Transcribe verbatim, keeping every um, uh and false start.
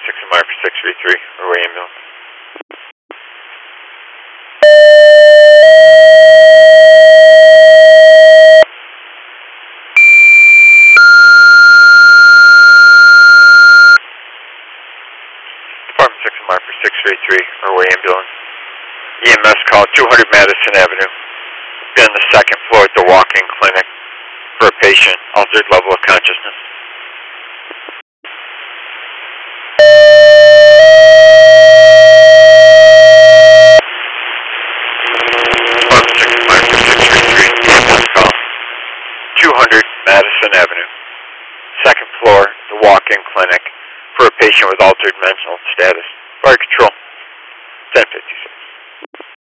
six M I for six three three, Array ambulance. Department six M I for six three three, Array ambulance. E M S call two hundred Madison Avenue. Been on the second floor at the walk-in clinic for a patient, altered level of consciousness. Department six M I for six three three, E M S call two hundred Madison Avenue. Second floor, the walk-in clinic for a patient with altered mental status. Fire control, ten fifty-six.